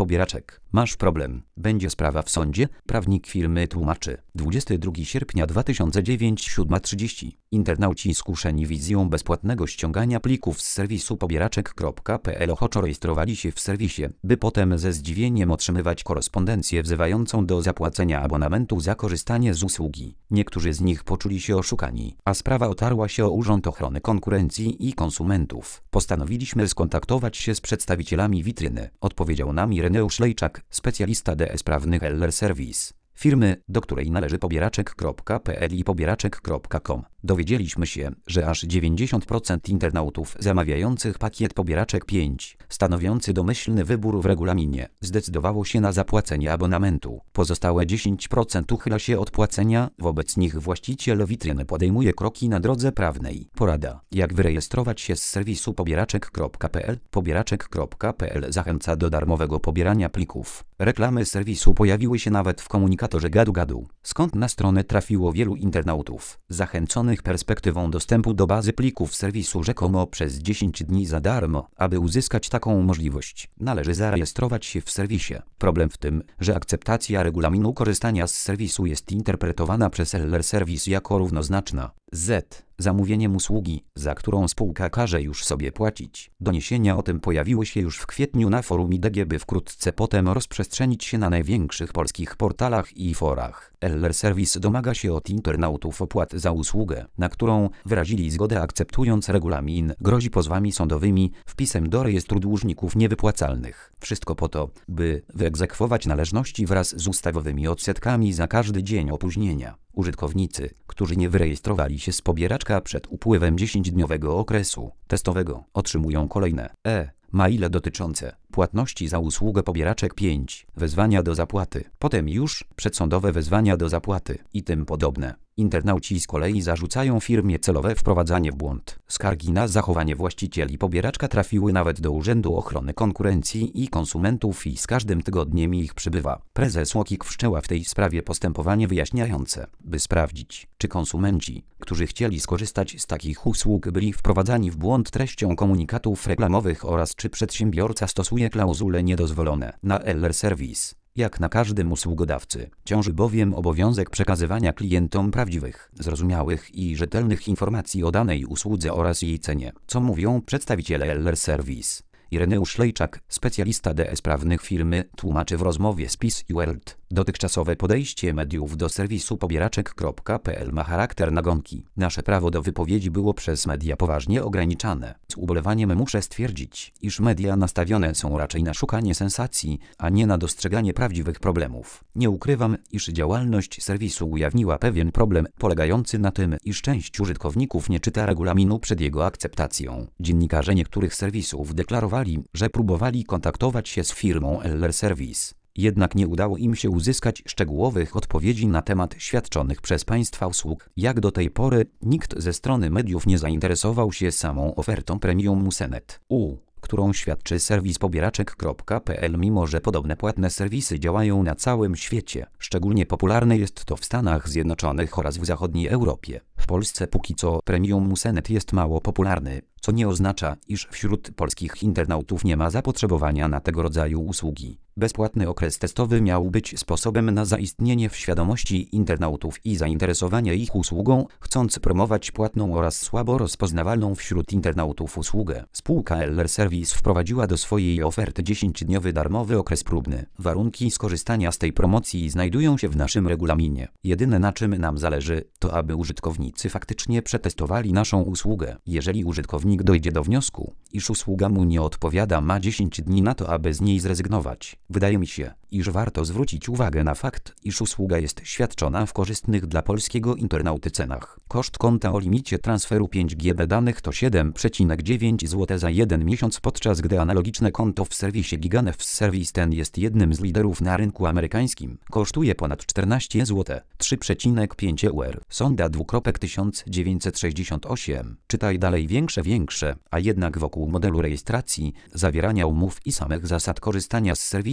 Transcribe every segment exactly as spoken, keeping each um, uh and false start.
pobieraczek. Masz problem. Będzie sprawa w sądzie? Prawnik firmy tłumaczy. dwudziestego drugiego sierpnia dwa tysiące dziewiątego, siódma trzydzieści. Internauci skuszeni wizją bezpłatnego ściągania plików z serwisu pobieraczek kropka p l ochoczo rejestrowali się w serwisie, by potem ze zdziwieniem otrzymywać korespondencję wzywającą do zapłacenia abonamentu za korzystanie z usługi. Niektórzy z nich poczuli się oszukani, a sprawa otarła się o Urząd Ochrony Konkurencji i Konsumentów. Postanowiliśmy skontaktować się z przedstawicielami witryny, odpowiedział nam Ireneusz Lejczak, specjalista D S prawnych L R Service, firmy, do której należy pobieraczek kropka p l i pobieraczek kropka com. Dowiedzieliśmy się, że aż dziewięćdziesiąt procent internautów zamawiających pakiet pobieraczek pięć, stanowiący domyślny wybór w regulaminie, zdecydowało się na zapłacenie abonamentu. Pozostałe dziesięć procent uchyla się od płacenia, wobec nich właściciel witryny podejmuje kroki na drodze prawnej. Porada: jak wyrejestrować się z serwisu pobieraczek kropka p l? Pobieraczek kropka p l zachęca do darmowego pobierania plików. Reklamy serwisu pojawiły się nawet w komunikatorze Gadu Gadu, skąd na stronę trafiło wielu internautów, zachęconych perspektywą dostępu do bazy plików serwisu rzekomo przez dziesięć dni za darmo. Aby uzyskać taką możliwość, należy zarejestrować się w serwisie. Problem w tym, że akceptacja regulaminu korzystania z serwisu jest interpretowana przez L R Service jako równoznaczna z zamówieniem usługi, za którą spółka każe już sobie płacić. Doniesienia o tym pojawiły się już w kwietniu na forum I D G, by wkrótce potem rozprzestrzenić się na największych polskich portalach i forach. L R Service domaga się od internautów opłat za usługę, na którą wyrazili zgodę akceptując regulamin. Grozi pozwami sądowymi, wpisem do rejestru dłużników niewypłacalnych. Wszystko po to, by wyegzekwować należności wraz z ustawowymi odsetkami za każdy dzień opóźnienia. Użytkownicy, którzy nie wyrejestrowali się z pobieraczka przed upływem dziesięciodniowego okresu testowego, otrzymują kolejne e-maile dotyczące płatności za usługę pobieraczek pięć, wezwania do zapłaty, potem już przedsądowe wezwania do zapłaty i tym podobne. Internauci z kolei zarzucają firmie celowe wprowadzanie w błąd. Skargi na zachowanie właścicieli pobieraczka trafiły nawet do Urzędu Ochrony Konkurencji i Konsumentów i z każdym tygodniem ich przybywa. Prezes UOKiK wszczęła w tej sprawie postępowanie wyjaśniające, by sprawdzić, czy konsumenci, którzy chcieli skorzystać z takich usług, byli wprowadzani w błąd treścią komunikatów reklamowych oraz czy przedsiębiorca stosuje klauzule niedozwolone. Na L R Service, jak na każdym usługodawcy, ciąży bowiem obowiązek przekazywania klientom prawdziwych, zrozumiałych i rzetelnych informacji o danej usłudze oraz jej cenie. Co mówią przedstawiciele L R Service? Ireneusz Lejczak, specjalista D S prawnych firmy, tłumaczy w rozmowie z P I S World. Dotychczasowe podejście mediów do serwisu pobieraczek kropka p l ma charakter nagonki. Nasze prawo do wypowiedzi było przez media poważnie ograniczane. Z ubolewaniem muszę stwierdzić, iż media nastawione są raczej na szukanie sensacji, a nie na dostrzeganie prawdziwych problemów. Nie ukrywam, iż działalność serwisu ujawniła pewien problem polegający na tym, iż część użytkowników nie czyta regulaminu przed jego akceptacją. Dziennikarze niektórych serwisów deklarowali, że próbowali kontaktować się z firmą L R Service. Jednak nie udało im się uzyskać szczegółowych odpowiedzi na temat świadczonych przez państwa usług. Jak do tej pory nikt ze strony mediów nie zainteresował się samą ofertą premium Musenet U, którą świadczy serwis pobieraczek kropka p l, mimo że podobne płatne serwisy działają na całym świecie. Szczególnie popularne jest to w Stanach Zjednoczonych oraz w zachodniej Europie. W Polsce póki co premium Musenet jest mało popularny, co nie oznacza, iż wśród polskich internautów nie ma zapotrzebowania na tego rodzaju usługi. Bezpłatny okres testowy miał być sposobem na zaistnienie w świadomości internautów i zainteresowanie ich usługą, chcąc promować płatną oraz słabo rozpoznawalną wśród internautów usługę. Spółka L R Service wprowadziła do swojej oferty dziesięciodniowy darmowy okres próbny. Warunki skorzystania z tej promocji znajdują się w naszym regulaminie. Jedyne, na czym nam zależy, to aby użytkownicy faktycznie przetestowali naszą usługę. Jeżeli użytkownik dojdzie do wniosku, iż usługa mu nie odpowiada, ma dziesięć dni na to, aby z niej zrezygnować. Wydaje mi się, iż warto zwrócić uwagę na fakt, iż usługa jest świadczona w korzystnych dla polskiego internauty cenach. Koszt konta o limicie transferu pięć giga danych to siedem przecinek dziewięć złotego za jeden miesiąc, podczas gdy analogiczne konto w serwisie Giganef Service ten jest jednym z liderów na rynku amerykańskim. Kosztuje ponad czternaście złotych, trzy przecinek pięć euro. Sonda dwukropek tysiąc dziewięćset sześćdziesiąt osiem. Czytaj dalej. Większe, większe, a jednak wokół modelu rejestracji, zawierania umów i samych zasad korzystania z serwisu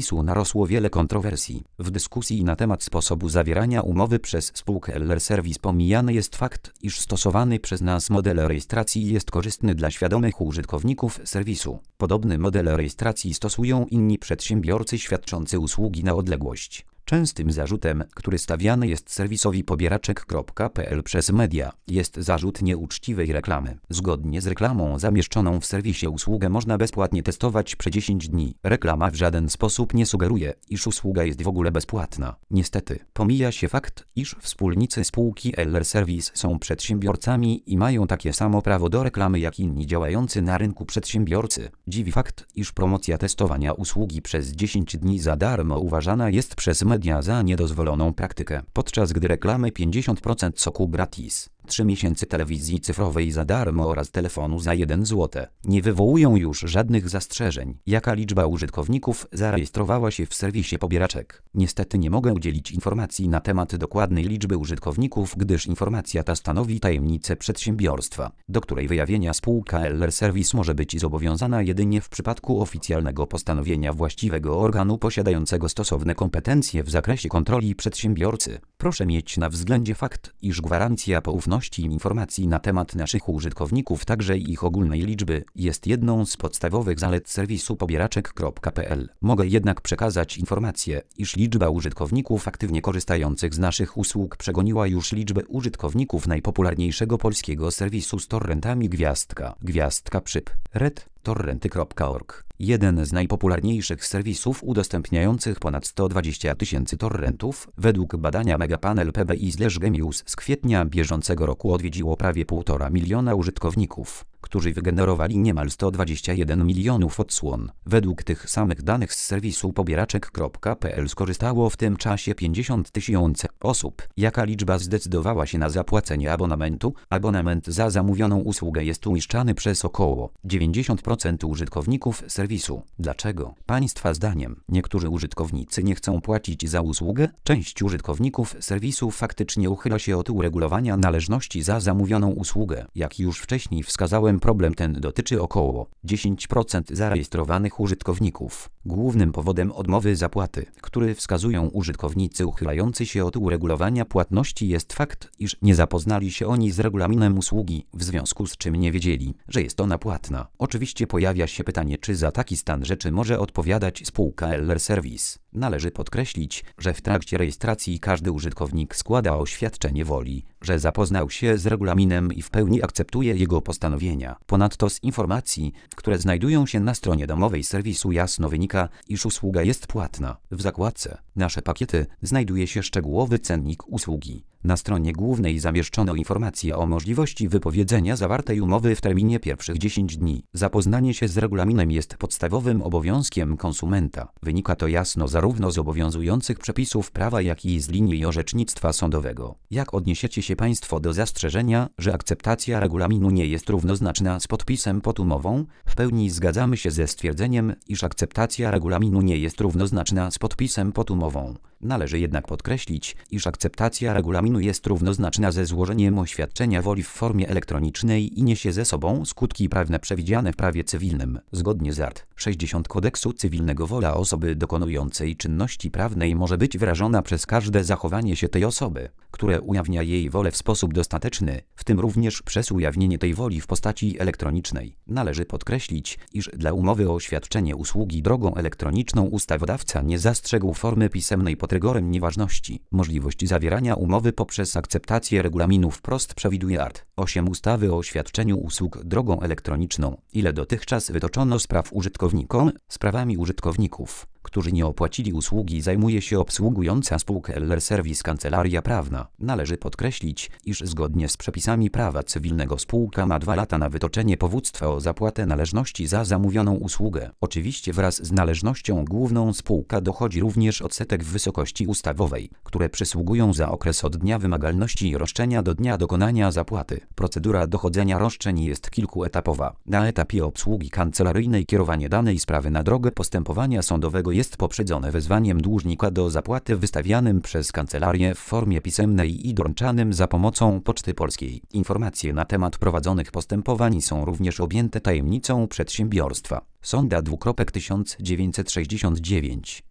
serwisu narosło wiele kontrowersji. W dyskusji na temat sposobu zawierania umowy przez spółkę L R Service pomijany jest fakt, iż stosowany przez nas model rejestracji jest korzystny dla świadomych użytkowników serwisu. Podobny model rejestracji stosują inni przedsiębiorcy świadczący usługi na odległość. Częstym zarzutem, który stawiany jest serwisowi pobieraczek kropka p l przez media, jest zarzut nieuczciwej reklamy. Zgodnie z reklamą zamieszczoną w serwisie usługę można bezpłatnie testować przez dziesięć dni. Reklama w żaden sposób nie sugeruje, iż usługa jest w ogóle bezpłatna. Niestety, pomija się fakt, iż wspólnicy spółki L R Service są przedsiębiorcami i mają takie samo prawo do reklamy jak inni działający na rynku przedsiębiorcy. Dziwi fakt, iż promocja testowania usługi przez dziesięć dni za darmo uważana jest przez media za niedozwoloną praktykę, podczas gdy reklamy pięćdziesiąt procent soku gratis, trzy miesiące telewizji cyfrowej za darmo oraz telefonu za jeden złoty nie wywołują już żadnych zastrzeżeń. Jaka liczba użytkowników zarejestrowała się w serwisie pobieraczek? Niestety nie mogę udzielić informacji na temat dokładnej liczby użytkowników, gdyż informacja ta stanowi tajemnicę przedsiębiorstwa, do której wyjawienia spółka L R Service może być zobowiązana jedynie w przypadku oficjalnego postanowienia właściwego organu posiadającego stosowne kompetencje w zakresie kontroli przedsiębiorcy. Proszę mieć na względzie fakt, iż gwarancja poufności informacji na temat naszych użytkowników, także ich ogólnej liczby, jest jedną z podstawowych zalet serwisu pobieraczek kropka p l. Mogę jednak przekazać informację, iż liczba użytkowników aktywnie korzystających z naszych usług przegoniła już liczbę użytkowników najpopularniejszego polskiego serwisu z torrentami Gwiazdka, Gwiazdka Przyp, red, torrenty kropka org. Jeden z najpopularniejszych serwisów udostępniających ponad sto dwadzieścia tysięcy torrentów, według badania Megapanel P B I slash Gemius z kwietnia bieżącego roku odwiedziło prawie półtora miliona użytkowników, którzy wygenerowali niemal sto dwadzieścia jeden milionów odsłon. Według tych samych danych z serwisu pobieraczek kropka p l skorzystało w tym czasie pięćdziesiąt tysięcy osób. Jaka liczba zdecydowała się na zapłacenie abonamentu? Abonament za zamówioną usługę jest uiszczany przez około dziewięćdziesiąt procent użytkowników serwisu. Dlaczego? Państwa zdaniem niektórzy użytkownicy nie chcą płacić za usługę? Część użytkowników serwisu faktycznie uchyla się od uregulowania należności za zamówioną usługę. Jak już wcześniej wskazałem, problem ten dotyczy około dziesięć procent zarejestrowanych użytkowników. Głównym powodem odmowy zapłaty, który wskazują użytkownicy uchylający się od uregulowania płatności, jest fakt, iż nie zapoznali się oni z regulaminem usługi, w związku z czym nie wiedzieli, że jest ona płatna. Oczywiście pojawia się pytanie, czy za taki stan rzeczy może odpowiadać spółka L R Service. Należy podkreślić, że w trakcie rejestracji każdy użytkownik składa oświadczenie woli, że zapoznał się z regulaminem i w pełni akceptuje jego postanowienia. Ponadto z informacji, które znajdują się na stronie domowej serwisu, jasno wynika, iż usługa jest płatna. W zakładce Nasze pakiety znajduje się szczegółowy cennik usługi. Na stronie głównej zamieszczono informacje o możliwości wypowiedzenia zawartej umowy w terminie pierwszych dziesięciu dni. Zapoznanie się z regulaminem jest podstawowym obowiązkiem konsumenta. Wynika to jasno zarówno z obowiązujących przepisów prawa, jak i z linii orzecznictwa sądowego. Jak odniesiecie się Państwo do zastrzeżenia, że akceptacja regulaminu nie jest równoznaczna z podpisem pod umową? W pełni zgadzamy się ze stwierdzeniem, iż akceptacja regulaminu nie jest równoznaczna z podpisem pod umową. Należy jednak podkreślić, iż akceptacja regulaminu jest równoznaczna ze złożeniem oświadczenia woli w formie elektronicznej i niesie ze sobą skutki prawne przewidziane w prawie cywilnym. Zgodnie z art. sześćdziesiąt Kodeksu Cywilnego wola osoby dokonującej czynności prawnej może być wyrażona przez każde zachowanie się tej osoby, które ujawnia jej wolę w sposób dostateczny, w tym również przez ujawnienie tej woli w postaci elektronicznej. Należy podkreślić, iż dla umowy o oświadczenie usługi drogą elektroniczną ustawodawca nie zastrzegł formy pisemnej pod rygorem nieważności. Możliwość zawierania umowy poprzez akceptację regulaminu wprost przewiduje art. osiem ustawy o oświadczeniu usług drogą elektroniczną. Ile dotychczas wytoczono spraw użytkownikom? Sprawami użytkowników, którzy nie opłacili usługi, zajmuje się obsługująca spółkę L R Service Kancelaria Prawna. Należy podkreślić, iż zgodnie z przepisami prawa cywilnego spółka ma dwa lata na wytoczenie powództwa o zapłatę należności za zamówioną usługę. Oczywiście wraz z należnością główną spółka dochodzi również odsetek w wysokości ustawowej, które przysługują za okres od dnia wymagalności roszczenia do dnia dokonania zapłaty. Procedura dochodzenia roszczeń jest kilkuetapowa. Na etapie obsługi kancelaryjnej kierowanie danej sprawy na drogę postępowania sądowego jest poprzedzone wezwaniem dłużnika do zapłaty wystawianym przez kancelarię w formie pisemnej i doręczanym za pomocą Poczty Polskiej. Informacje na temat prowadzonych postępowań są również objęte tajemnicą przedsiębiorstwa. Sonda tysiąc dziewięćset sześćdziesiąt dziewięć